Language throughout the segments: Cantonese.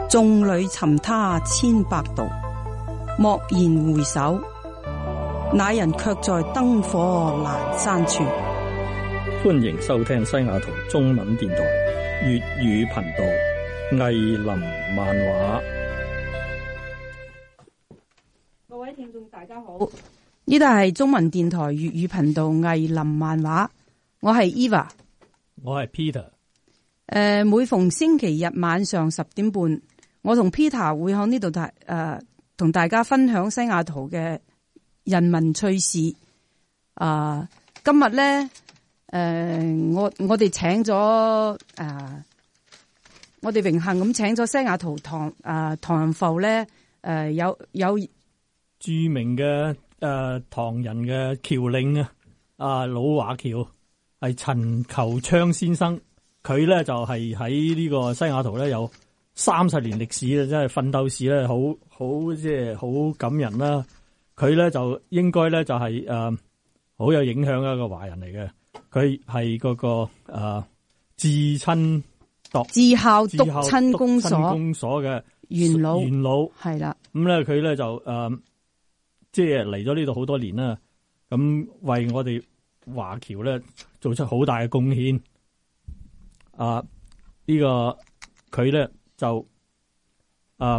眾裏尋他千百度，驀然回首，那人卻在燈火闌珊處。 歡迎收聽西雅圖中文電台粵語頻道藝林漫畫。 各位聽眾大家好，呢度係中文電台粵語頻道藝林漫畫，我係 Eva， 我係 Peter。 每逢星期日晚上10點半，我同 Peter 會喺呢度同大家分享西雅圖嘅人文趣事。今日咧，我哋請咗我哋榮幸咁請咗西雅圖唐人埠咧，有著名嘅唐人嘅僑領老華僑係陳求昌先生。佢咧就係喺呢個西雅圖咧有30年歷史啦，真係奮鬥史咧，好即係好感人啦。佢咧就應該咧就係好有影響嘅一個華人嚟嘅。佢係嗰個自校篤親公所嘅元老係啦。咁咧佢咧就即係嚟咗呢度好多年啦。咁為我哋華僑咧做出好大嘅貢獻。呢個佢咧就我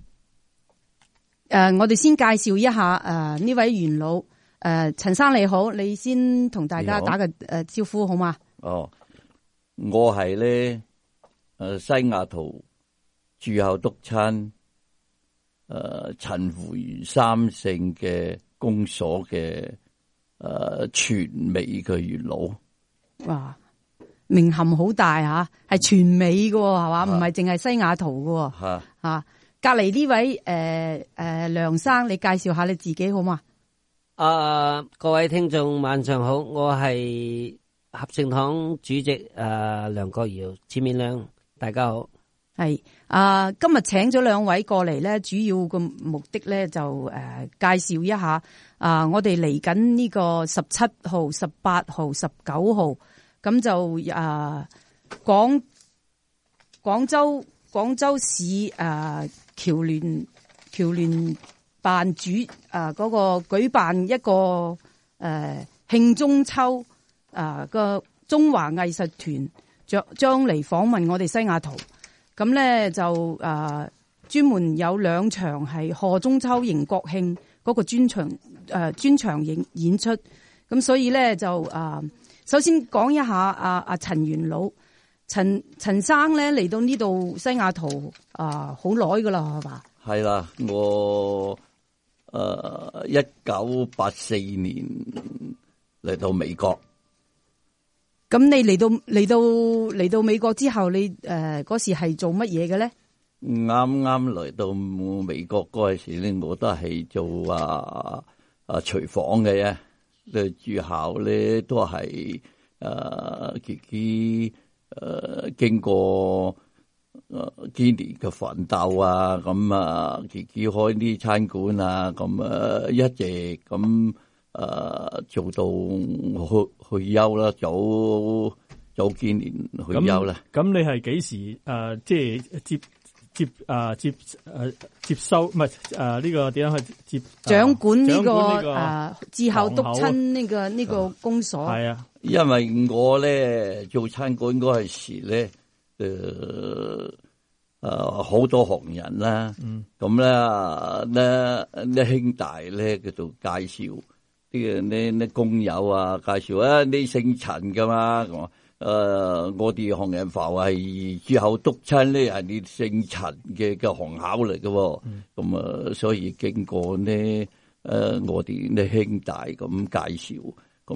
哋先介紹一下呢位元老陳生你好，你先同大家打個招呼好嗎？ 我係咧西雅圖駐校督親陳福元三姓嘅公所嘅全美嘅元老。哇！名銜好大吓，係全美嘅係嘛，唔係淨係西雅圖嘅。吓，隔籬呢位梁生，你介紹下你自己好嘛？ 各位聽眾晚上好，我係合盛堂主席梁國堯，前面亮，大家好。係今日請咗兩位過嚟咧，主要嘅目的咧就介紹一下我哋嚟緊呢個17號、18號、19號。咁就廣州市僑聯辦主嗰個舉辦一個慶中秋個中華藝術團將嚟訪問我哋西雅圖。咁咧就專門有2場係賀中秋迎國慶嗰個專場演出。咁所以咧就首先講一下阿陳元老，陳生咧嚟到呢度西雅圖好耐噶啦，係嘛？係啦，我1984年嚟到美國。咁你嚟到美國之後，你嗰時係做乜嘢嘅咧？啱啱嚟到美國嗰陣時咧，我都係做廚房嘅啫。住校咧都係自己經過幾年嘅奮鬥啊，咁自己開啲餐館啊，咁一直咁做到去休啦，早幾年去休啦。咁你係幾時即係接收唔係呢個點樣去接掌管呢個自校督親呢個公所？係啊，因為我咧做餐館嗰陣時咧，好多行人啦，咁咧兄弟咧佢就介紹啲工友啊，介紹你姓陳噶嘛。我哋行人埠係駐校督親咧，係你姓陳嘅行考嚟嘅，咁所以經過呢我哋啲兄弟咁介紹，咁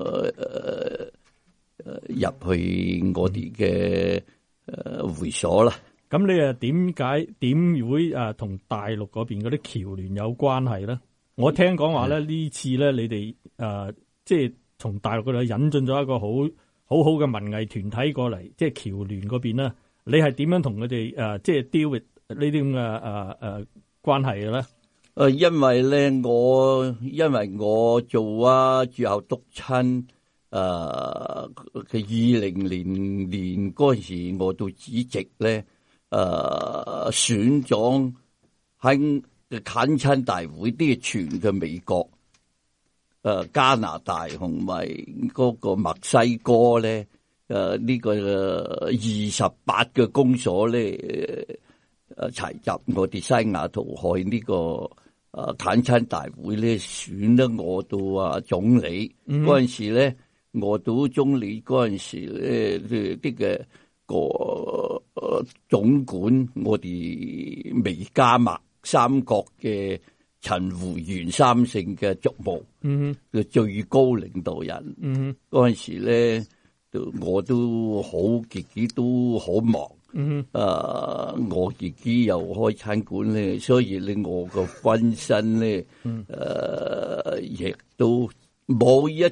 入去我哋嘅會所啦。咁你點會同大陸嗰邊嗰啲僑聯有關係咧？我聽講話咧呢次咧你哋即係從大陸嗰度引進咗一個好嘅文藝團體過嚟，即係僑聯嗰邊啦。你係點樣同佢哋即係 deal with 呢啲咁嘅關係嘅咧？因為咧我做駐校督親佢2000年嗰時我做主席咧， 選咗喺懇親大會啲全嘅美國、加拿大同埋嗰個墨西哥咧，呢個28個公所咧，齊集我哋西雅圖去呢個懇親大會咧，選得我到總理嗰陣時咧，我到總理嗰陣時咧，啲嘅個總管我哋美加墨三國嘅陳胡袁三姓嘅族務嘅最高領導人，嗰陣時咧，我都好自己都好忙。我自己又開餐館咧，所以咧我個分身咧，亦都冇一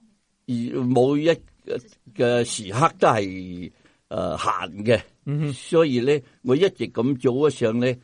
嘅時刻都係閒嘅，所以咧我一直咁做上咧，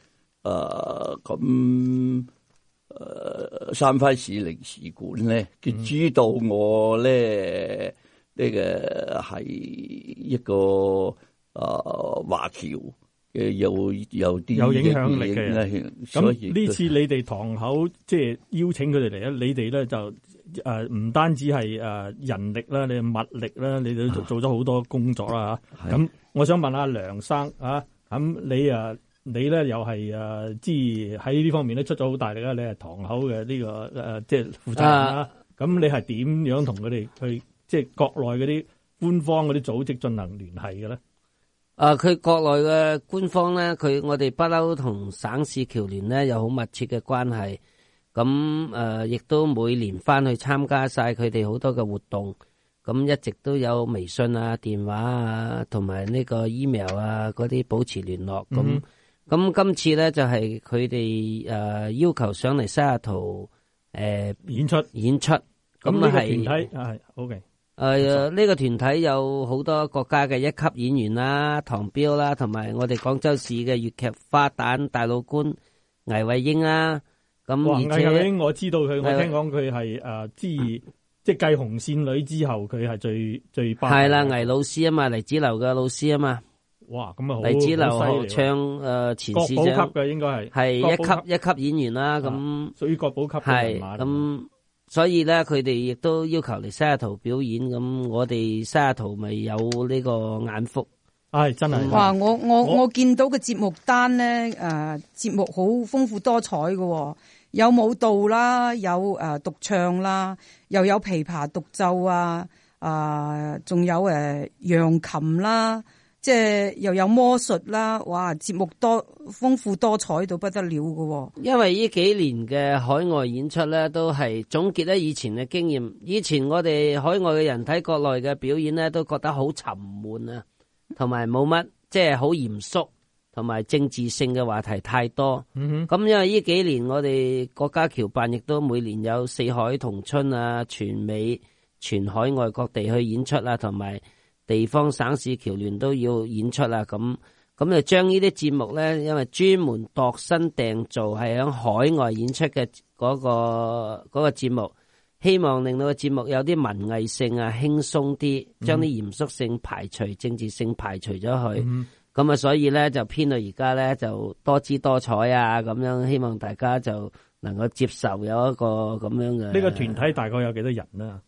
三藩市領事館咧，佢知道我咧呢個係一個華僑嘅有啲有影響力嘅， 所以呢次你哋堂口即係邀請佢哋嚟咧，你哋咧就唔單止係人力啦，你物力啦，你哋都做咗好多工作啦嚇。咁我想問下梁生啊，咁你咧又係即係喺呢方面咧出咗好大力啦，你係堂口嘅呢個即係負責人啦。咁你係點樣同佢哋去即係國內嗰啲官方嗰啲組織進行聯繫嘅咧？ 佢國內嘅官方咧，我哋不嬲同省市僑聯咧有好密切嘅關係。咁亦都每年翻去參加晒佢哋好多嘅活動。咁一直都有微信啊、電話啊，同埋呢個 email 啊嗰啲保持聯絡。咁今次咧就係佢哋要求上嚟西雅圖演出。咁呢個團體係 OK。 呢個團體有好多國家嘅一級演員啦，唐彪啦，同埋我哋廣州市嘅粵劇花旦大老倌倪慧英啦。咁而且倪慧英我知道佢，我聽講佢係即係繼紅線女之後，佢係最巴。係啦， 倪老師啊嘛，黎子樓嘅老師啊嘛。 哇，咁啊好， 黎子樓唱前市長國寶級嘅應該係一級演員啦。咁屬於國寶級嘅人馬。 咁所以咧，佢哋亦都要求嚟西雅圖表演。咁我哋西雅圖咪有呢個眼福。 真係。 哇！我見到嘅節目單咧，節目好豐富多彩嘅，有舞蹈啦，有獨唱啦，又有琵琶獨奏啊，仲有揚琴啦，即係又有魔術啦，哇！節目豐富多彩到不得了嘅。 因為呢幾年嘅海外演出咧，都係總結咧以前嘅經驗。以前我哋海外嘅人睇國內嘅表演咧，都覺得好沉悶啊，同埋冇乜即係好嚴肅。同埋政治性嘅話題太多，咁因為呢幾年我哋國家僑辦亦都每年有四海同春啊，全美、全海外各地去演出啦，同埋地方省市僑聯都要演出啦，咁就將呢啲節目咧，因為專門度身訂造係響海外演出嘅嗰個節目，希望令到個節目有啲文藝性啊，輕鬆啲，將啲嚴肅性排除、政治性排除咗去。咁所以咧就編到而家咧就多姿多彩啊，咁樣希望大家就能夠接受有一個咁樣嘅。 呢個團體大概有幾多人呢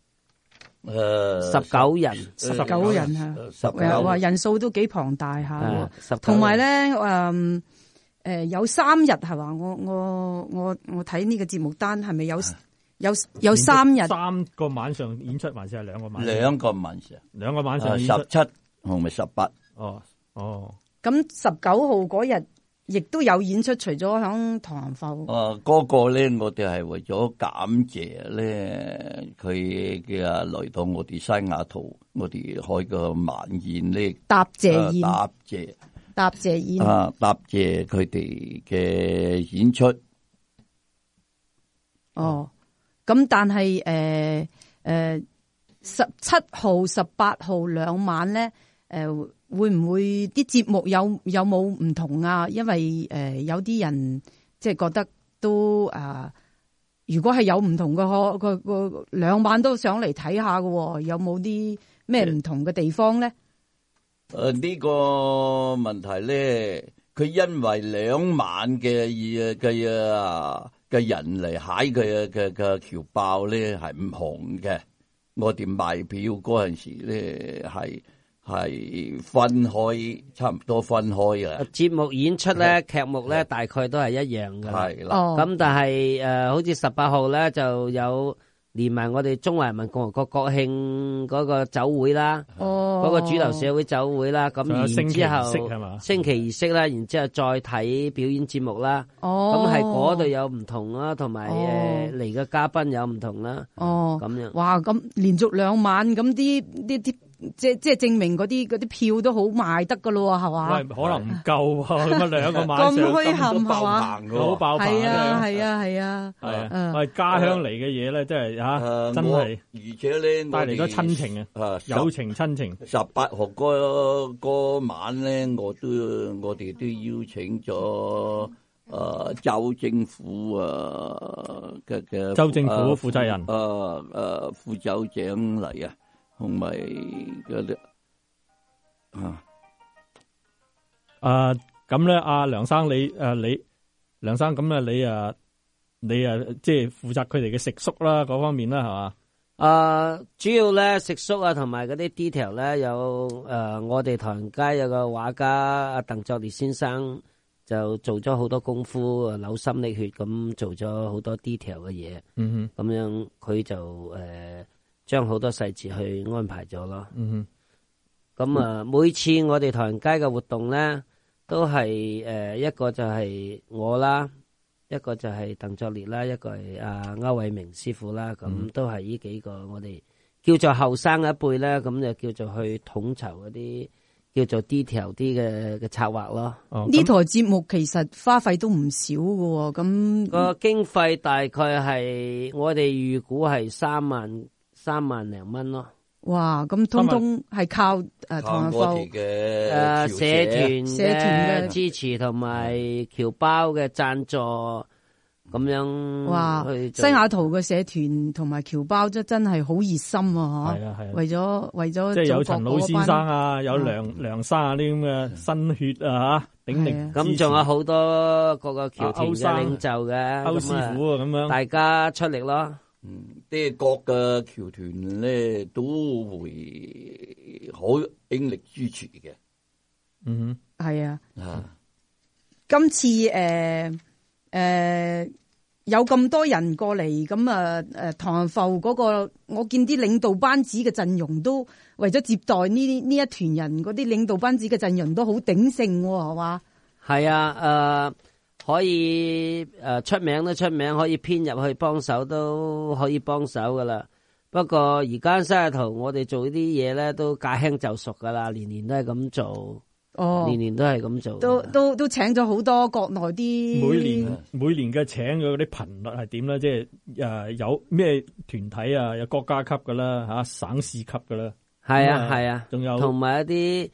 ？19人 ，19人吓，話人數都幾龐大下。同埋咧，有3日係嘛？我睇呢個節目單係咪有3日 ？3個晚上演出還是係2個晚上 ？2個晚上 ，2個晚上演出。 17同埋18。 咁19號嗰日亦都有演出，除咗響唐人埠。 嗰個咧，我哋係為咗感謝咧，佢嘅嚟到我哋西雅圖，我哋開個晚宴咧， 答謝宴，答謝宴答謝佢哋嘅演出。 咁但係17號、18號2晚咧，會唔會啲節目有冇唔同啊？因為有啲人即係覺得都如果係有唔同嘅，個2晚都想嚟睇下嘅，有冇啲咩唔同嘅地方咧？ 呢個問題咧， 佢因為2萬嘅人嚟踩佢嘅僑胞咧係唔紅嘅，我哋賣票嗰陣時咧係分開，差唔多分開嘅。 節目演出咧，劇目咧大概都係一樣嘅。 係啦， 咁但係好似18號咧就有連埋我哋中華人民共和國國慶嗰個酒會啦，嗰個主流社會酒會啦，咁然之後升旗儀式啦，然之後再睇表演節目啦。咁係嗰度有唔同啦，同埋嚟嘅嘉賓有唔同啦。咁樣。哇！ 咁連續2晚咁啲。即係證明嗰啲票都好賣得噶咯，係嘛？ 喂，可能唔夠咁啊，2個晚上咁墟冚係嘛？ 好爆棚係啊！ 喂，家鄉嚟嘅嘢咧，真係真係， 而且咧帶嚟咗親情啊，友情親情。 18號嗰晚咧，我哋都邀請咗州政府嘅州政府負責人副州長嚟啊。同埋嗰啲咁咧，阿梁生梁生咁咧，你即係負責佢哋嘅食宿啦，嗰方面啦，係嘛？ 主要咧食宿啊，同埋嗰啲 detail 咧，有我哋唐人街有個畫家阿鄧作烈先生就做咗好多功夫，扭心瀝血咁做咗好多 detail 嘅嘢。咁樣佢就將好多細節去安排咗咯。咁每次我哋唐人街嘅活動咧，都係一個就係我啦，一個就係鄧作烈啦，一個係阿歐偉明師傅啦。咁都係呢幾個我哋叫做後生一輩咧，咁就叫做去統籌嗰啲叫做 detail 啲嘅策劃咯。 呢台節目其實花費都唔少㗎喎，咁個經費大概係我哋預估係3萬零蚊咯。 哇！咁通通係靠唐人埠嘅社團嘅支持同埋僑胞嘅贊助咁樣。 哇！西雅圖嘅社團同埋僑胞真係好熱心啊！ 係啊， 為咗即係有陳老先生啊，有梁生啊啲咁嘅新血啊嚇，鼎力。 咁仲有好多各個僑團嘅領袖嘅歐師傅啊咁樣，大家出力咯。 啲各嘅僑團咧都會好鼎力支持嘅。 係啊。今次有咁多人過嚟，咁唐人埠嗰個，我見啲領導班子嘅陣容都為咗接待呢一團人，嗰啲領導班子嘅陣容都好鼎盛喎，係嘛？係啊，可以出名都出名，可以編入去幫手都可以幫手噶啦。不過而家西雅圖我哋做啲嘢咧都駕輕就熟噶啦，年年都係咁做。年年都係咁做。 都請咗好多國內啲。 每年嘅請嘅嗰啲頻率係點咧？即係有咩團體啊？有國家級噶啦吓，省市級噶啦。 係啊， 仲有同埋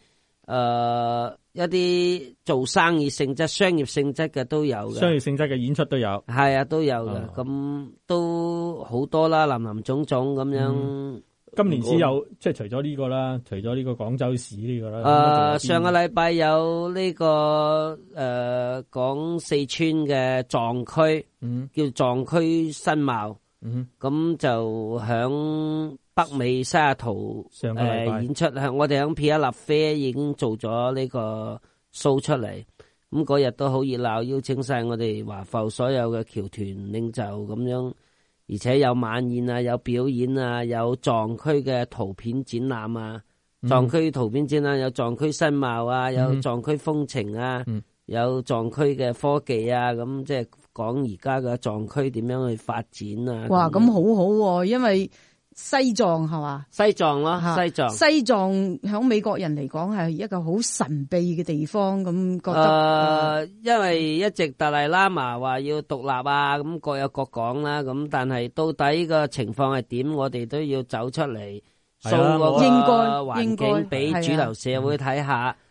一啲做生意性質、商業性質嘅都有嘅， 商業性質嘅演出都有， 係啊，都有嘅，咁都好多啦，林林總總咁樣。 今年只有即係除咗呢個啦，除咗呢個廣州市呢個啦。 上個禮拜有呢個講四川嘅藏區，叫藏區新貌，咁就響北美西雅圖演出，我哋響皮亞納啡已經做咗呢個 show 出嚟，咁嗰日都好熱鬧，邀請晒我哋華埠所有嘅僑團領袖咁樣，而且有晚宴啊，有表演啊，有藏區嘅圖片展覽啊，藏區圖片展覽有藏區新貌啊，有藏區風情啊，有藏區嘅科技啊，咁即係講而家嘅藏區點樣去發展啊。 哇，咁好好，因為西藏係嘛？ 西藏咯， 西藏響美國人嚟講係一個好神秘嘅地方，咁覺得因為一直達賴喇嘛話要獨立啊，咁各有各講啦，咁但係到底個情況係點，我哋都要走出嚟，掃個環境俾主流社會睇下。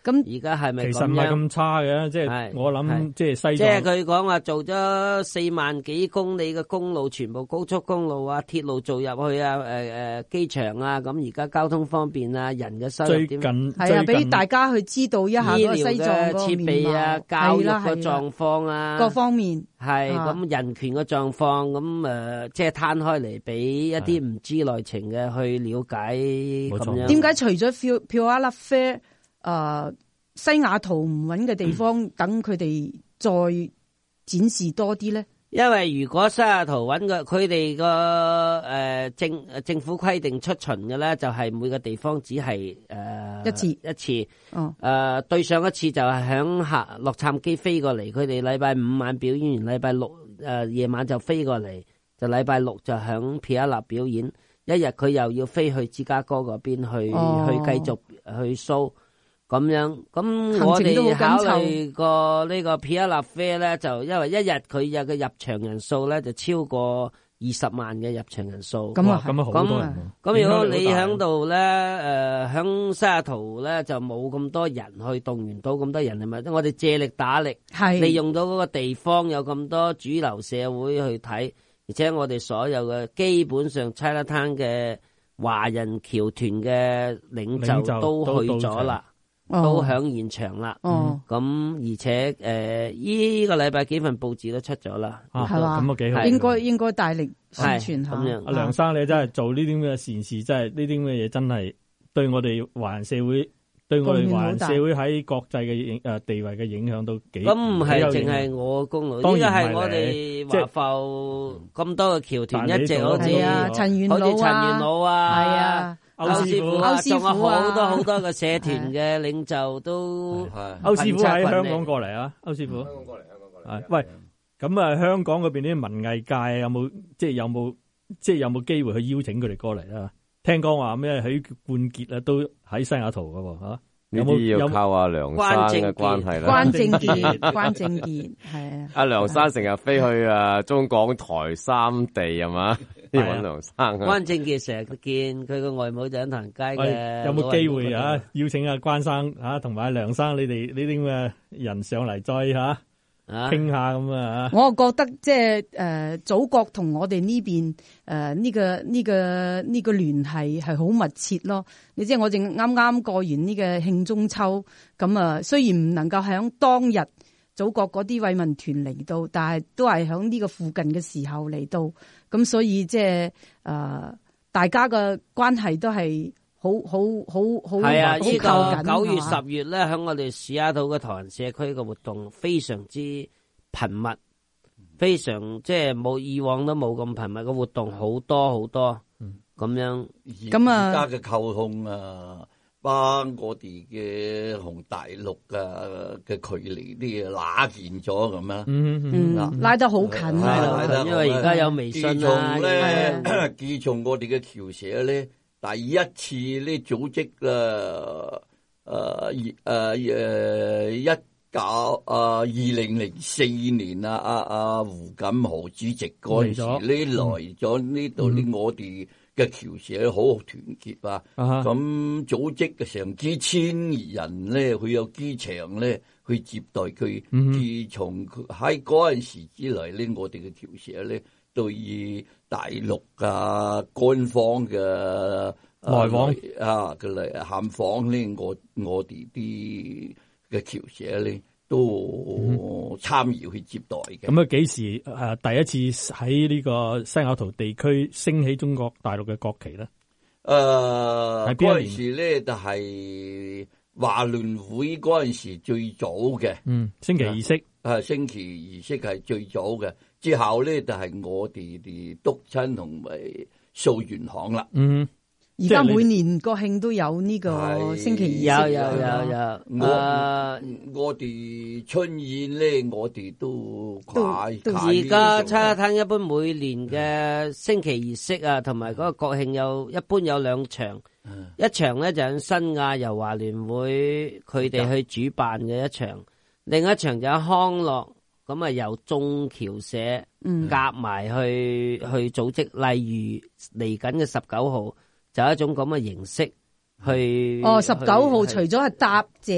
咁而家係咪其實唔係咁差嘅，即係我諗，即係西藏， 即係佢講話做咗4萬幾公里嘅公路，全部高速公路啊、鐵路做入去啊、機場啊，咁而家交通方便啊，人嘅收入點？ 係啊，俾大家去知道一下嗰個西藏嘅設備啊、教育嘅狀況啊， 各方面係咁人權嘅狀況，咁即係攤開嚟俾一啲唔知內情嘅去了解咁樣。 點解除咗票阿勒啡西雅圖唔揾嘅地方，等佢哋再展示多啲咧？ 因為如果西雅圖揾佢哋個政府規定出巡嘅咧，就係每個地方只係一次。哦。對上一次就係響洛杉磯飛過嚟，佢哋禮拜5晚表演完，禮拜6夜晚就飛過嚟，就禮拜6就響皮亞納表演，一日佢又要飛去芝加哥嗰邊去繼續去 show。咁樣，咁我哋考慮過呢個皮亞納啡咧，就因為一日佢有嘅入場人數咧，就超過20萬嘅入場人數。 咁啊， 咁啊好多人。 咁如果你喺度咧，響西雅圖咧就冇咁多人去動員到咁多人，係咪？我哋借力打力，利用到嗰個地方有咁多主流社會去睇，而且我哋所有嘅基本上 Chinatown 嘅華人僑團嘅領袖都去咗啦。都響現場啦，咁而且呢個禮拜幾份報紙都出咗啦， 係嘛？ 咁啊幾好， 應該大力宣傳下。 阿梁生，你真係做呢啲咁嘅善事，真係呢啲咁嘅嘢，真係對我哋華人社會，對我哋華人社會喺國際嘅地位嘅影響都幾。 咁唔係淨係我功勞，呢個係我哋華埠咁多嘅僑團一直好似陳元老啊，係啊。 歐師傅仲有好多嘅社團嘅領袖都。 歐師傅喺香港過嚟啊，歐師傅。香港過嚟。喂，咁啊，香港嗰邊啲文藝界有冇機會去邀請佢哋過嚟啊？聽講話咩許冠傑啊都喺西雅圖噶喎，吓。 呢啲要靠阿梁生嘅關係啦。 關正傑係啊。 阿梁生成日飛去中港台3地係嘛？要揾梁生啊！ 關正傑成日見佢個外母就喺唐人街嘅。 有冇機會邀請阿關生同埋阿梁生你哋呢啲咁嘅人上嚟再傾下咁啊？ 我覺得即係祖國同我哋呢邊呢個聯繫係好密切咯。你知我哋啱啱過完呢個慶中秋，咁啊雖然唔能夠喺當日祖國嗰啲慰問團嚟到，但係都係喺呢個附近嘅時候嚟到，咁所以即係大家嘅關係都係好係啊！呢個9月10月咧，喺我哋西雅圖嘅唐人社區嘅活動非常之頻密，非常即係冇以往都冇咁頻密嘅活動，好多咁樣。 咁啊， 而家嘅溝通啊，把我哋嘅同大陸嘅距離啲拉近咗咁啊， 拉得好近啊！ 因為而家有微信啊。 自從我哋嘅僑社咧，第一次呢組織2004年啊，胡錦濤主席嗰陣時呢來咗呢度呢，我哋嘅僑社好團結啊！咁組織嘅成幾千人咧，佢有機場咧去接待佢。自從喺嗰陣時之嚟咧，我哋嘅僑社咧對於大陸官方嘅來往嘅嚟探訪咧，我哋啲嘅僑社咧都參與去接待嘅。 咁啊，幾時第一次喺呢個西雅圖地區升起中國大陸嘅國旗咧？ 嗰陣時咧就係華聯會嗰陣時最早嘅。 升旗儀式升旗儀式係最早嘅。之後咧就係我哋督親同埋掃元行啦。 而家每年國慶都有呢個升旗儀式。 有。 我哋春宴咧，我哋都而家Chinatown一般每年嘅升旗儀式啊，同埋嗰個國慶一般有2場，一場咧就喺新亞由華聯會佢哋去主辦嘅一場，另一場就喺康樂，咁啊由中僑社夾埋去組織，例如嚟緊嘅19號。就一種咁嘅形式去。19號除咗係答謝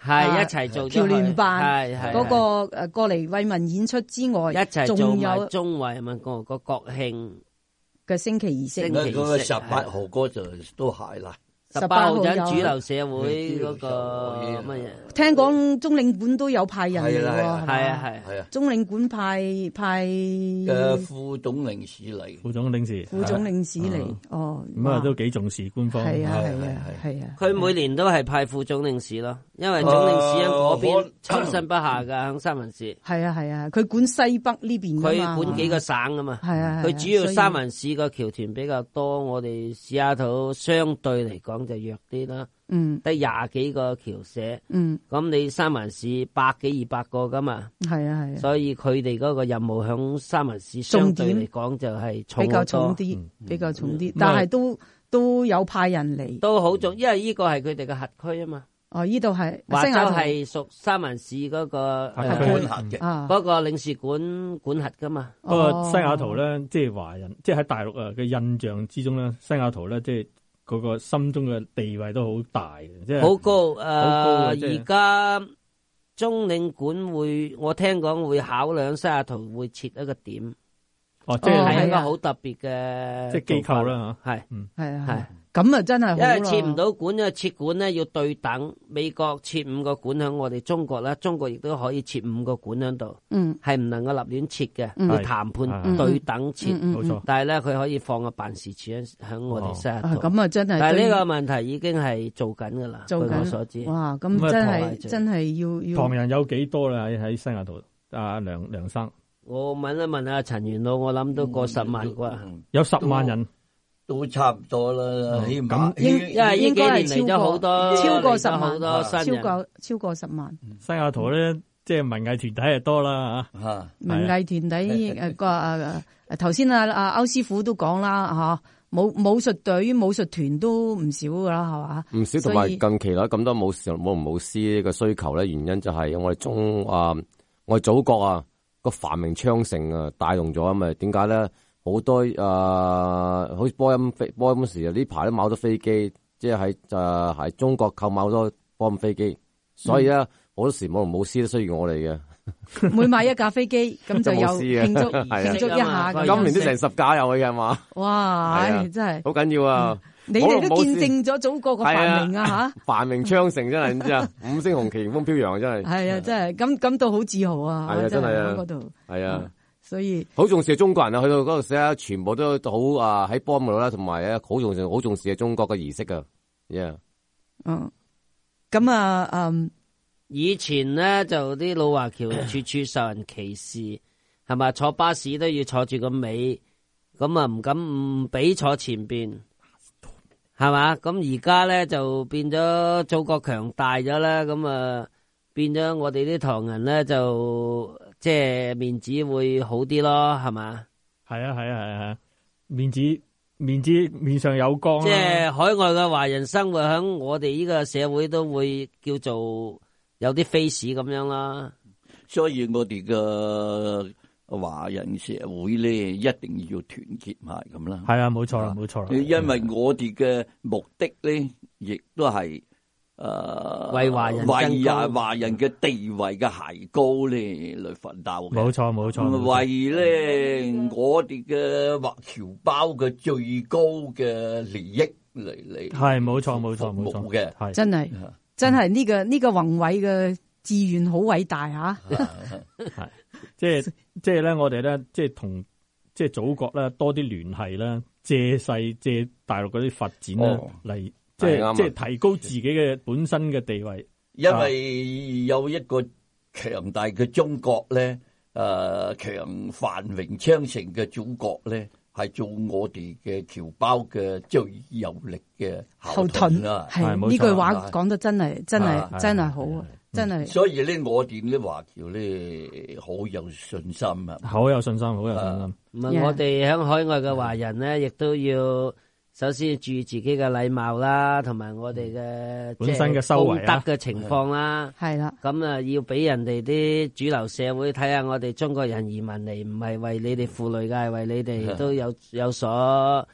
係一齊做僑聯辦係嗰個過嚟為民演出之外， 一齊做仲有埋中華人民共和國國慶嘅升旗儀式。 嗰個18號嗰就都係啦。 18號就主流社會嗰個乜嘢？ 聽講中領館都有派人嚟喎， 係啊。 中領館派副總領事嚟， 副總領事嚟，哦， 咁啊都幾重視官方。 係啊。 佢每年都係派副總領事咯，因為總領事喺嗰邊抽身不下㗎，響三藩市。 係啊，佢管西北呢邊㗎嘛， 佢管幾個省㗎嘛。係啊，佢主要三藩市個僑團比較多，我哋西雅圖相對嚟講就弱啲啦。得20幾個僑社。咁你三藩市100幾200個㗎嘛。係啊。所以佢哋嗰個任務響三藩市相對嚟講就係比較重啲，但係都有派人嚟， 都好重，因為呢個係佢哋嘅核區啊嘛。 呢度係華州係屬三藩市嗰個管轄嘅， 嗰個領事館管轄噶嘛。 不過西雅圖咧，即係華人，即係喺大陸嘅印象之中咧，西雅圖咧，即係嗰個心中嘅地位都好大嘅，即係好高。而家中領館我聽講會考量西雅圖會設一個點。 即係一個好特別嘅即係機構啦嚇。 係。咁啊，真係好， 因為設唔到館，因為設館咧要對等。美國設5個館喺我哋中國啦，中國亦都可以設5個館喺度。係唔能夠立亂設嘅，要談判對等設。 冇錯。 但係咧，佢可以放個辦事處喺我哋西雅圖。 咁啊，真係。 但係呢個問題已經係做緊㗎啦。據我所知。 哇！咁真係要。 唐人有幾多啦？喺西雅圖，梁生。 我問一問阿陳元老，我諗都過10萬啩。 有10萬人。 都差唔多啦，起碼因為呢幾年嚟咗好多， 超過10萬， 好多新人， 超過10萬。 西雅圖咧，即係文藝團體係多啦嚇。文藝團體頭先阿歐師傅都講啦嚇，武術隊、武術團都唔少噶啦，係嘛？唔少，同埋近期啦咁多武師嘅需求咧，原因就係我哋祖國啊個繁榮昌盛啊帶動咗啊嘛？點解咧？好多好似波音時啊，呢排都買好多飛機，即係喺中國購買好多波音飛機，所以咧好多時武師都需要我哋嘅。 每買一架飛機，咁就有慶祝一下。 今年都成10架有嘅係嘛？ 哇！真係好緊要啊！ 你哋都見證咗祖國嘅繁榮啊嚇！ 繁榮昌盛真係唔知啊，5星紅旗迎風飄揚真係。 係啊，真係感到好自豪啊！ 係啊，真係啊， 嗰度係啊。 所以好重視中國人啊，去到嗰度時全部都好喺波嗰度啦，同埋好重視中國嘅儀式噶。 咁以前咧就啲老華僑處處受人歧視，係咪？坐巴士都要坐住個尾，咁啊唔敢唔俾坐前邊，係嘛？咁而家咧就變咗祖國強大咗啦，咁啊變咗我哋啲唐人咧就。即係面子會好啲咯，係嘛？ 係啊，面上有光。 即係海外嘅華人生活喺我哋呢個社會都會叫做有啲 face 咁樣啦。 所以我哋嘅華人社會咧，一定要團結埋咁啦。 係啊，冇錯啦，冇錯啦。 因為我哋嘅目的咧，亦都係。 為華人嘅地位嘅提高咧，嚟奮鬥嘅。 冇錯。 為咧我哋嘅華僑胞嘅最高嘅利益嚟。係冇錯嘅， 係真係呢個宏偉嘅志願好偉大吓。 係即係咧，我哋咧即係同即係祖國咧多啲聯繫啦，借大陸嗰啲發展啦嚟。即係提高自己嘅本身嘅地位， 因為有一個強大嘅中國咧，強繁榮昌盛嘅祖國咧，係做我哋嘅僑胞嘅最有力嘅後盾啦。 係呢句話講得真係好啊！真係。 所以咧，我哋啲華僑咧好有信心啊！ 好有信心。 我哋喺海外嘅華人咧，亦都要。首先要注意自己嘅禮貌啦，同埋我哋嘅本身嘅修為德嘅情況啦， 係啦。 咁啊，要俾人哋啲主流社會睇下，我哋中國人移民嚟唔係為你哋負累㗎，係為你哋都有所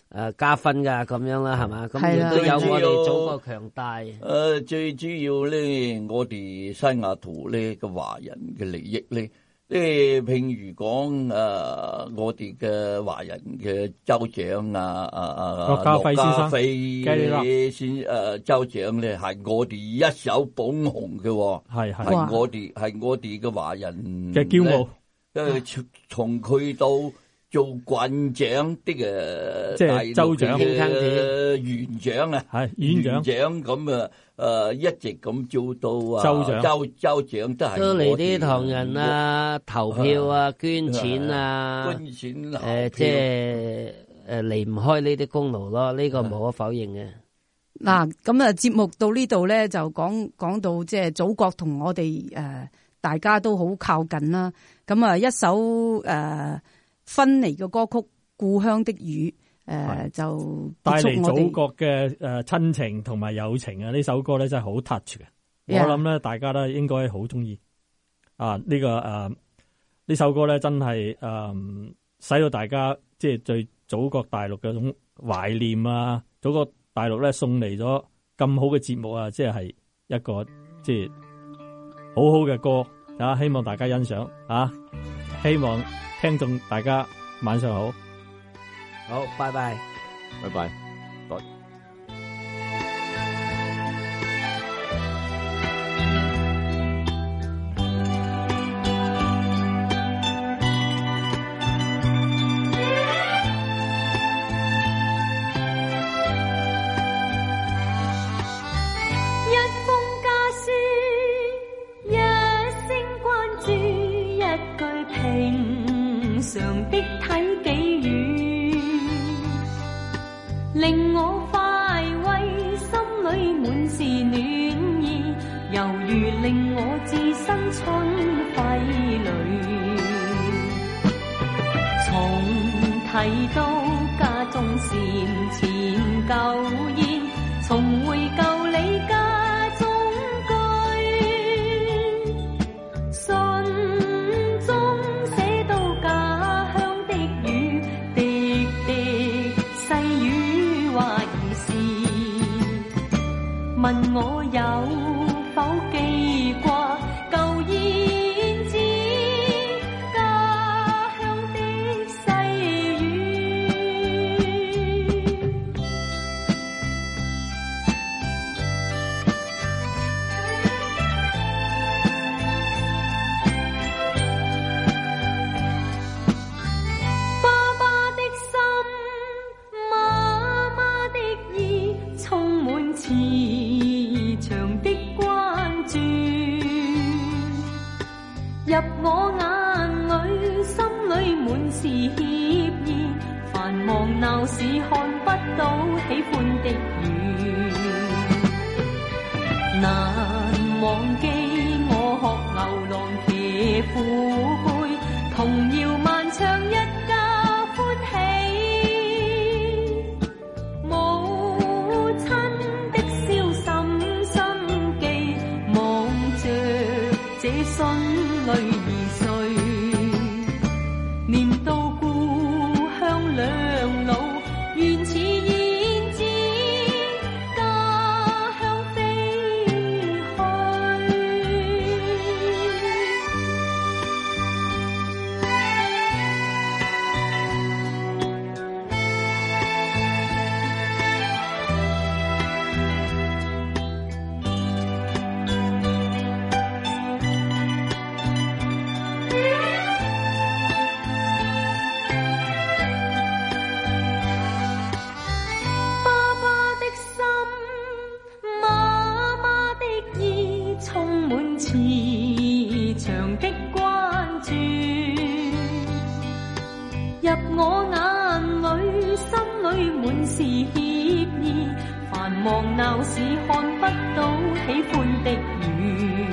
加分噶咁樣啦，係嘛？咁亦都有我哋祖國強大。 最主要咧，我哋西雅圖咧嘅華人嘅利益咧，譬如講我哋嘅華人嘅州長駱家輝先生州長咧係我哋一手捧紅嘅，係我哋嘅華人嘅驕傲。 從佢到做郡長的即係州長嘅縣長啊， 係縣長咁一直咁做到州長都係都嚟啲唐人啊，投票啊，捐錢啊，即係離唔開呢啲功勞咯，呢個無可否認嘅。 嗱，咁啊節目到呢度咧就講到即係祖國同我哋大家都好靠近啦。咁啊一首分離嘅歌曲《故鄉的雨》就帶嚟祖國嘅親情同埋友情啊！呢首歌咧真係好 touch 嘅，我諗咧大家都應該好中意啊！呢首歌咧真係使到大家即係對祖國大陸嘅種懷念啊！祖國大陸咧送嚟咗咁好嘅節目啊，即係一個即係好好嘅歌啊！希望大家欣賞啊！希望聽眾大家晚上好， 好，拜拜， 拜拜。 令我快慰，心裏滿是暖意，猶如令我置身春暉裏。從提到家中檐前舊燕，重回舊里家中居，信中寫到家鄉的雨，滴滴細雨話兒時，問我有否記掛舊燕子，家鄉的細雨。爸爸的心，媽媽的意，充滿慈祥的關注，入我眼裏，心裏滿是歉意，繁忙鬧市看不到喜歡的雨，難忘記我學牛郎騎虎背，童謠漫唱一家歡喜，母親的笑深深記，望着這孫女兒睡，念到故鄉兩老，原似燕子家鄉飛去。爸爸的心，媽媽的意，充滿慈祥的關注，入我眼裏，心裏滿是歉意，繁忙鬧市看不到喜歡的雨，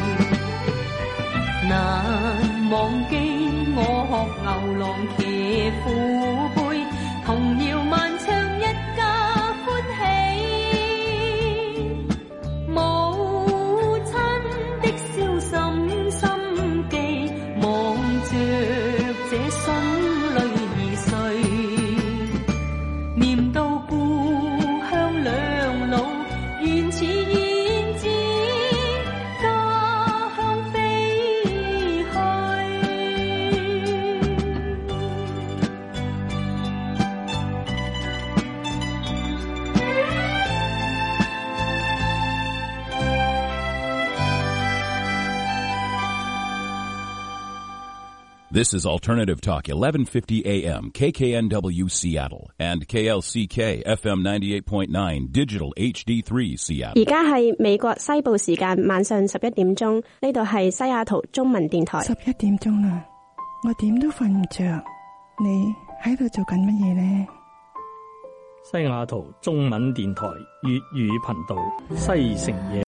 難忘記我學牛郎騎虎背，童謠漫唱一家歡喜，母親的笑深深記，望着這孫女兒睡， This is Alternative Talk, 1150 AM, KKNW Seattle, and KLCK FM 98.9 Digital HD3 Seattle. 而家係美國西部時間晚上11點鐘，呢度係西雅圖中文電台。 11點鐘啦，我點都瞓唔着，你喺度做緊乜嘢呢？ 西雅圖中文電台粵語頻道西城夜